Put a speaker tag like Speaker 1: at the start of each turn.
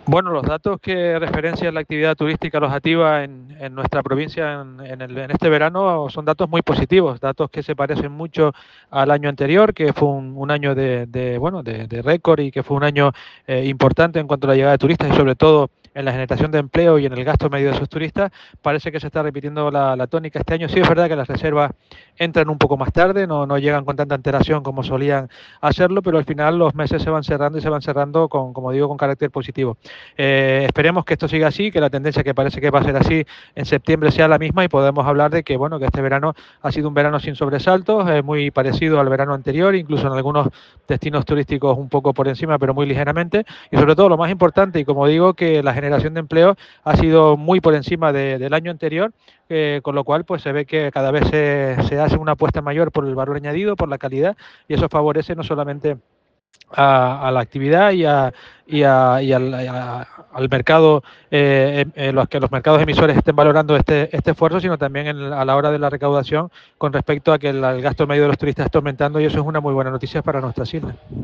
Speaker 1: Bueno, los datos que referencian la actividad turística alojativa en nuestra provincia en este verano son datos muy positivos, datos que se parecen mucho al año anterior, que fue un año de récord y que fue un año importante en cuanto a la llegada de turistas y sobre todo en la generación de empleo y en el gasto medio de esos turistas. Parece que se está repitiendo la tónica este año. Sí, es verdad que las reservas entran un poco más tarde, no llegan con tanta antelación como solían hacerlo, pero al final los meses se van cerrando y se van cerrando con, como digo, con carácter positivo. Esperemos que esto siga así, que la tendencia que parece que va a ser así en septiembre sea la misma y podemos hablar de que, bueno, que este verano ha sido un verano sin sobresaltos, muy parecido al verano anterior, incluso en algunos destinos turísticos un poco por encima, pero muy ligeramente. Y sobre todo, lo más importante, y como digo, que la generación de empleo ha sido muy por encima del año anterior, con lo cual pues se ve que cada vez se hace una apuesta mayor por el valor añadido, por la calidad, y eso favorece no solamente a la actividad al mercado, los que los mercados emisores estén valorando este esfuerzo, sino también a la hora de la recaudación con respecto a que el gasto medio de los turistas está aumentando y eso es una muy buena noticia para nuestras islas.